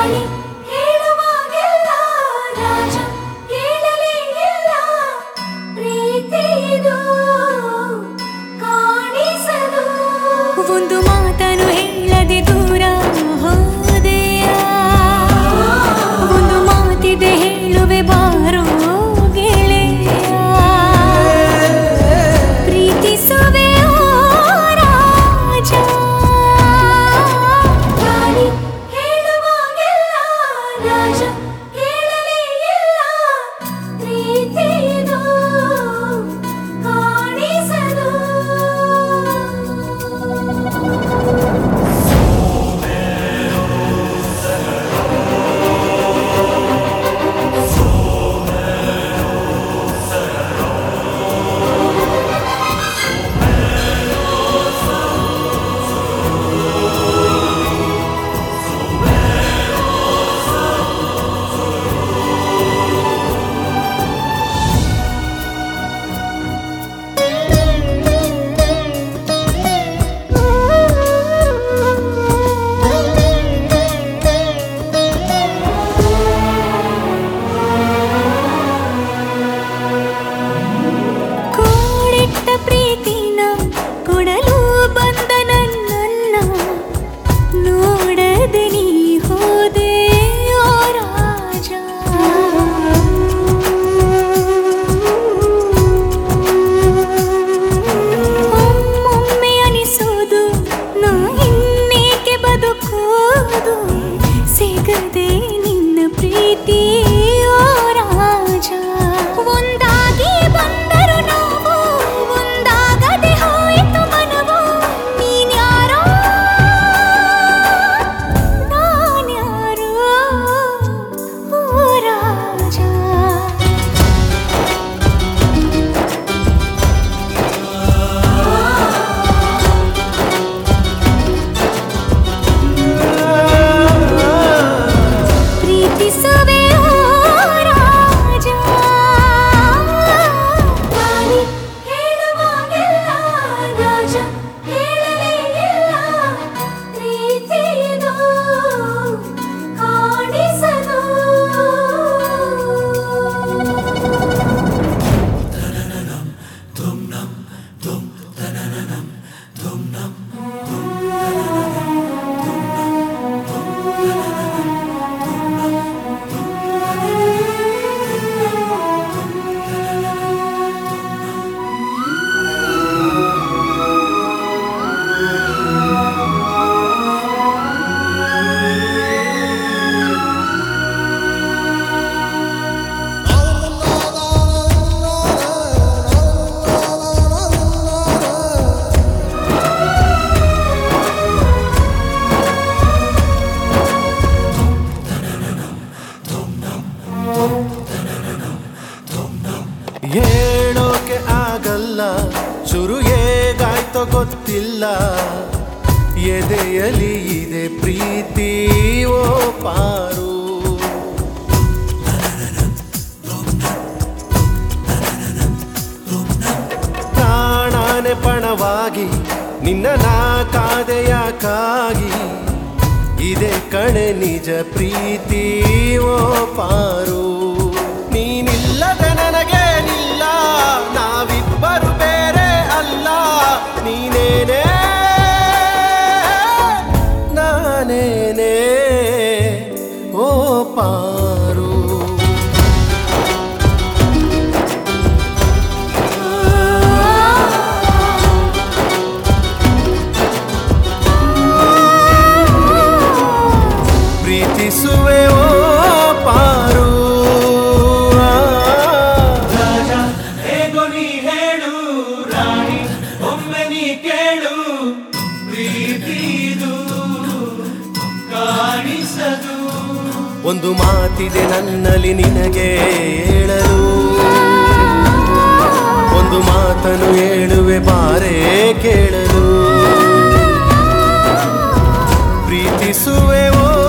ಒಂದು ಮಾತನು ಹೇಳದೆ ದೂರ ಹೋದೆಯ, ಒಂದು ಮಾತಿದೆ ಹೇಳುವೆ ಬಾರೋ ಗೆಳೆಯ, ಪ್ರೀತಿಸುವೆ ರಾಜ. ಗಾಳಿ ಹೇಳುವಾಗೆಲ್ಲ ರಾಜ ಕೇಳಲೇ ಇಲ್ಲ, ಪ್ರೀತಿದು ಕಾಣಿಸದು. ಪ್ರೀತಿನ ಕೊಡಲು ಬಂದ ನನ್ನನ್ನ ನೋಡದೆ ನೀ ಹೋದೆ ಓ ರಾಜ. ಒಮ್ಮೊಮ್ಮೆ ಅನಿಸೋದು ನಾ ಇನ್ನೇಕೆ ಬದುಕೋದು, ಸಿಗದೆ ನಿನ್ನ ಪ್ರೀತಿ ಓ ರಾಜ. ಒಂದಾಗಿ ಬಂದರು ನಾವು, ಒಂದಾಗದೆ ಹೋಯಿತು ಮನವು, ನೀನ್ಯಾರೋ ನಾನ್ಯಾರೋ ಓ ರಾಜ. ಪ್ರೀತಿಸುವೆ ಓ ರಾಜ. ಗಾಳಿ ಹೇಳುವಾಗೆಲ್ಲ ರಾಜ ಕೇಳಲೇ ಇಲ್ಲ, ಪ್ರೀತಿದು ಕಾಣಿಸದು. ಹೇಳೋಕೆ ಆಗಲ್ಲ, ಶುರು ಹೇಗಾಯ್ತೋ ಗೊತ್ತಿಲ್ಲ, ಎದೆಯಲಿ ಇದೆ ಪ್ರೀತಿ ಓ ಪಾರು. ಪ್ರಾಣಾನೆ ಪಣವಾಗಿ ನಿನ್ನ ನಾ ಕಾದೆಯಾಕಾಗಿ, ಇದೆ ಕಣೆ ನಿಜ ಪ್ರೀತಿ ಓ ಪಾರು. ನೀನಿಲ್ಲದೆ ನನಗೇನಿಲ್ಲ, ನಾವಿಬ್ಬರು ಬೇರೆ ಅಲ್ಲ, ನೀನೇನೇ ನಾನೇನೇ ಓ ಪಾರು. ಪ್ರೀತಿಸುವೆ ಓ ಪಾರು. ರಾಜ ಹೇಗೋ ನೀ ಹೇಳು, ರಾಣಿ ಒಮ್ಮೆ ನೀ ಕೇಳು, ಪ್ರೀತಿದು ಕಾಣಿಸದು. ಒಂದು ಮಾತಿದೆ ನನ್ನಲ್ಲಿ ನಿನಗೆ ಹೇಳಲು, ಒಂದು ಮಾತನ್ನು ಹೇಳುವೆ ಬಾರೇ ಕೇಳಲು. ಪ್ರೀತಿಸುವೆ ಓ